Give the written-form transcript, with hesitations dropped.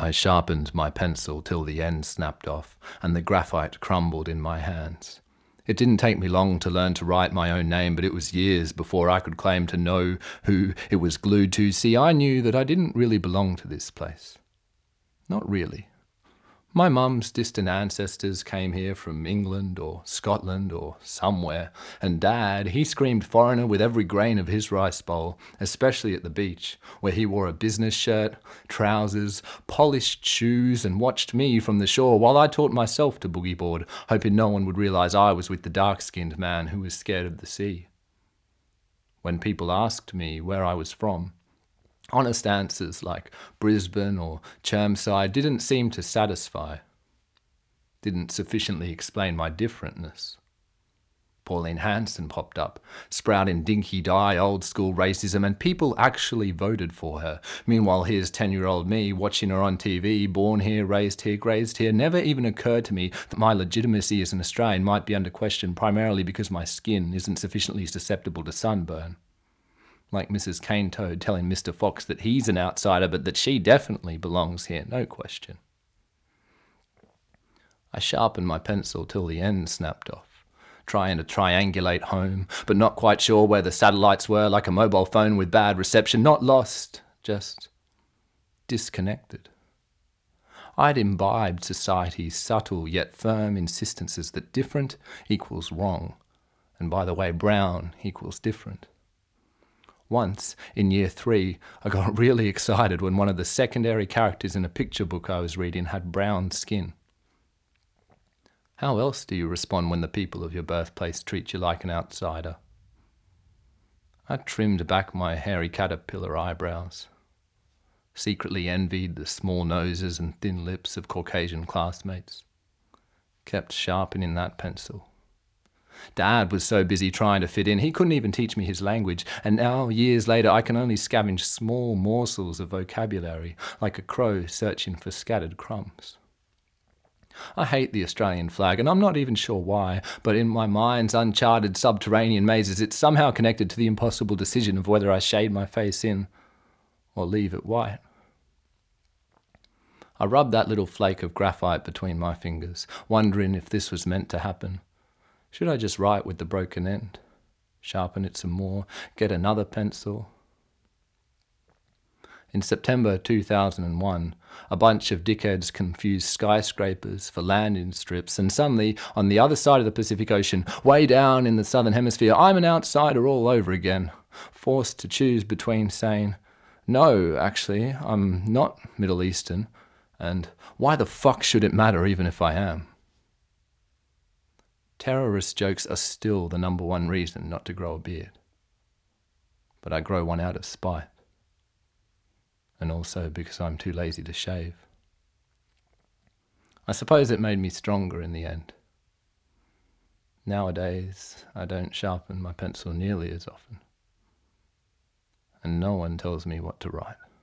I sharpened my pencil till the end snapped off and the graphite crumbled in my hands. It didn't take me long to learn to write my own name, but it was years before I could claim to know who it was glued to. See, I knew that I didn't really belong to this place. Not really. My mum's distant ancestors came here from England or Scotland or somewhere, and Dad, he screamed foreigner with every grain of his rice bowl, especially at the beach, where he wore a business shirt, trousers, polished shoes, and watched me from the shore while I taught myself to boogie board, hoping no one would realise I was with the dark-skinned man who was scared of the sea. When people asked me where I was from, honest answers like Brisbane or Chermside didn't seem to satisfy, didn't sufficiently explain my differentness. Pauline Hanson popped up, sprouting dinky dye, old-school racism, and people actually voted for her. Meanwhile, here's 10-year-old me watching her on TV, born here, raised here, grazed here. Never even occurred to me that my legitimacy as an Australian might be under question primarily because my skin isn't sufficiently susceptible to sunburn. Like Mrs. Cane Toad telling Mr. Fox that he's an outsider, but that she definitely belongs here, no question. I sharpened my pencil till the end snapped off, trying to triangulate home, but not quite sure where the satellites were, like a mobile phone with bad reception, not lost, just disconnected. I'd imbibed society's subtle yet firm insistences that different equals wrong, and by the way, brown equals different. Once, in year 3, I got really excited when one of the secondary characters in a picture book I was reading had brown skin. How else do you respond when the people of your birthplace treat you like an outsider? I trimmed back my hairy caterpillar eyebrows, secretly envied the small noses and thin lips of Caucasian classmates, kept sharpening that pencil. Dad was so busy trying to fit in, he couldn't even teach me his language, and now, years later, I can only scavenge small morsels of vocabulary, like a crow searching for scattered crumbs. I hate the Australian flag, and I'm not even sure why, but in my mind's uncharted subterranean mazes, it's somehow connected to the impossible decision of whether I shade my face in or leave it white. I rubbed that little flake of graphite between my fingers, wondering if this was meant to happen. Should I just write with the broken end? Sharpen it some more, get another pencil? In September 2001, a bunch of dickheads confused skyscrapers for landing strips, and suddenly, on the other side of the Pacific Ocean, way down in the southern hemisphere, I'm an outsider all over again, forced to choose between saying, no, actually, I'm not Middle Eastern, and why the fuck should it matter even if I am? Terrorist jokes are still the number one reason not to grow a beard. But I grow one out of spite. And also because I'm too lazy to shave. I suppose it made me stronger in the end. Nowadays, I don't sharpen my pencil nearly as often. And no one tells me what to write.